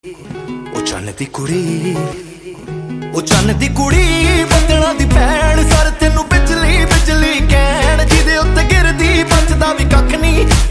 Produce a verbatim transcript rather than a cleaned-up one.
ਉਹ ਚੰਨ ਦੀ ਕੁੜੀ, ਉਹ ਚੰਨ ਦੀ ਕੁੜੀ, ਬੱਦਲਾਂ ਦੀ ਭੈਣ, ਸਰ ਤੈਨੂੰ ਬਿਜਲੀ ਬਿਜਲੀ ਕਹਿਣ, ਜਿਹਦੇ ਉੱਤੇ ਗਿਰਦੀ ਬਚਦਾ ਵੀ ਕੱਖ ਨਹੀਂ।